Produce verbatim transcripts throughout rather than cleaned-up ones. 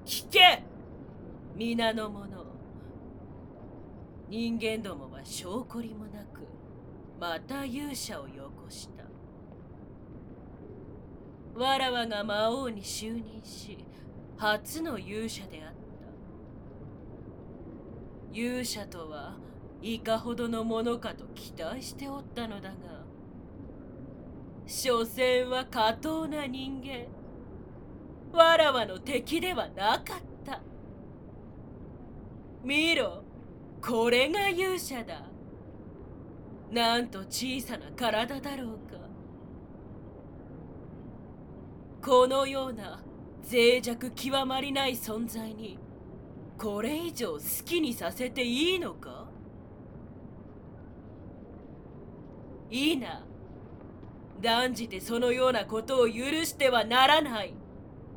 聞け、皆の者。人間どもは証拠りもなくまた勇者をよこした。わらわが魔王に就任し初の勇者であった。勇者とはいかほどのものかと期待しておったのだが、所詮は下等な人間。わらわの敵ではなかった。見ろ、これが勇者だ。なんと小さな体だろうか。このような脆弱極まりない存在にこれ以上好きにさせていいのか。いいな。断じてそのようなことを許してはならない。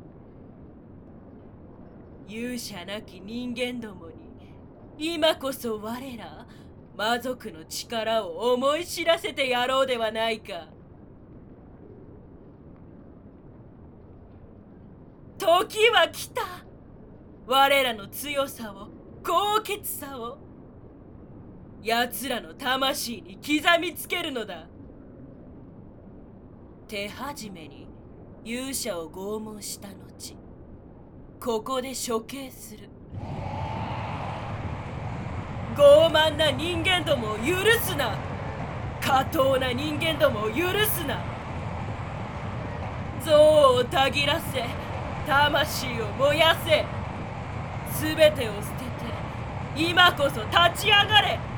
勇者なき人間どもに今こそ我ら魔族の力を思い知らせてやろうではないか。時は来た。我らの強さを、高潔さを奴らの魂に刻みつけるのだ。手始めに勇者を拷問した後、ここで処刑する。傲慢な人間どもを許すな。下等な人間どもを許すな。憎悪をたぎらせ、魂を燃やせ。すべてを捨てて今こそ立ち上がれ。